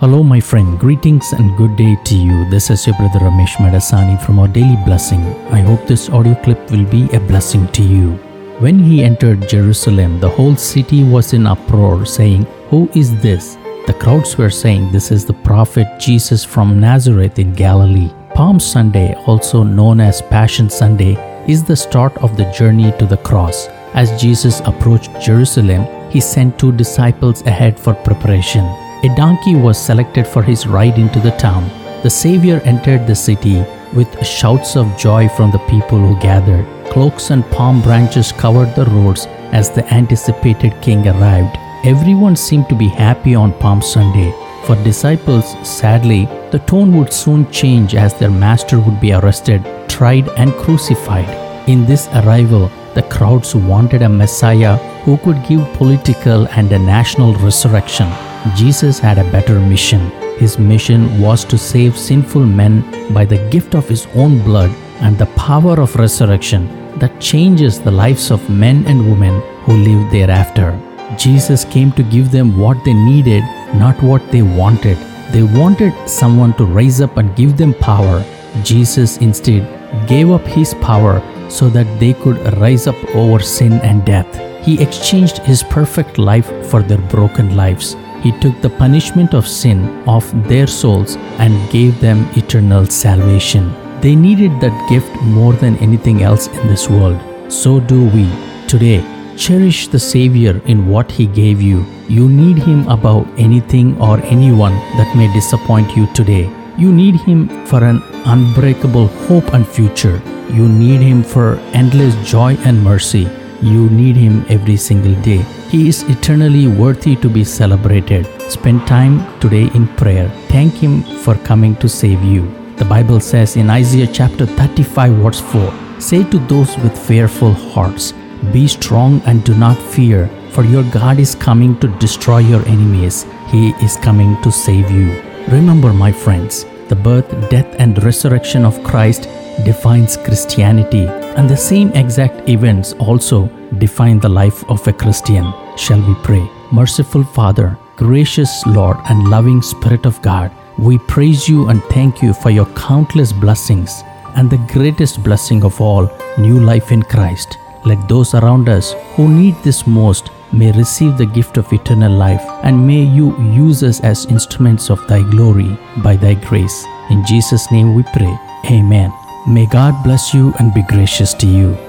Hello, my friend. Greetings and good day to you. This is your brother Ramesh Madasani from our daily blessing. I hope this audio clip will be a blessing to you. When he entered Jerusalem, the whole city was in uproar, saying, "Who is this?" The crowds were saying, "This is the prophet Jesus from Nazareth in Galilee." Palm Sunday, also known as Passion Sunday, is the start of the journey to the cross. As Jesus approached Jerusalem, he sent 2 disciples ahead for preparation. A donkey was selected for his ride into the town. The Savior entered the city with shouts of joy from the people who gathered. Cloaks and palm branches covered the roads as the anticipated king arrived. Everyone seemed to be happy on Palm Sunday. For disciples, sadly, the tone would soon change as their master would be arrested, tried, and crucified. In this arrival, the crowds wanted a Messiah who could give political and a national resurrection. Jesus had a better mission. His mission was to save sinful men by the gift of his own blood and the power of resurrection that changes the lives of men and women who live thereafter. Jesus came to give them what they needed, not what they wanted. They wanted someone to rise up and give them power. Jesus instead gave up his power so that they could rise up over sin and death. He exchanged his perfect life for their broken lives. He took the punishment of sin off their souls and gave them eternal salvation. They needed that gift more than anything else in this world. So do we today. Cherish the Savior in what He gave you. You need Him above anything or anyone that may disappoint you today. You need Him for an unbreakable hope and future. You need Him for endless joy and mercy. You need Him every single day. He is eternally worthy to be celebrated. Spend time today in prayer. Thank Him for coming to save you. The Bible says in Isaiah chapter 35 verse 4, "Say to those with fearful hearts, be strong and do not fear, for your God is coming to destroy your enemies. He is coming to save you." Remember, my friends, the birth, death, and resurrection of Christ defines Christianity, and the same exact events also define the life of a Christian. Shall we pray? Merciful Father, gracious Lord, and loving Spirit of God, we praise you and thank you for your countless blessings, and the greatest blessing of all, new life in Christ. Let those around us who need this most may receive the gift of eternal life, and may you use us as instruments of thy glory by thy grace. In Jesus' name we pray. Amen. May God bless you and be gracious to you.